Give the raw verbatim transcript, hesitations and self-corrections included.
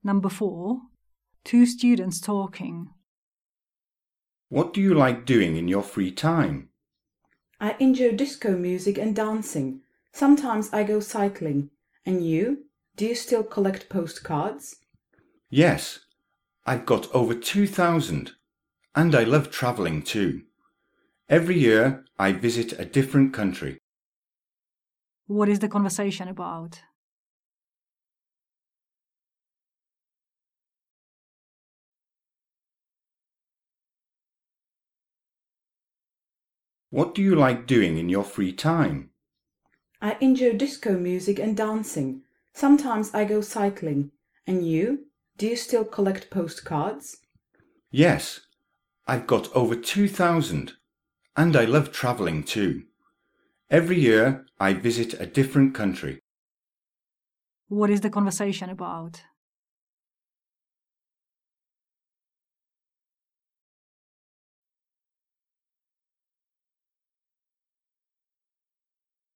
Number four. Two students talking. What do you like doing in your free time? I enjoy disco music and dancing. Sometimes I go cycling. And you? Do you still collect postcards? Yes, I've got over two thousand, and I love travelling too. Every year I visit a different country. What is the conversation about? What do you like doing in your free time? I enjoy disco music and dancing. Sometimes I go cycling. And you? Do you still collect postcards? Yes, I've got over two thousand, and I love travelling too. Every year I visit a different country. What is the conversation about?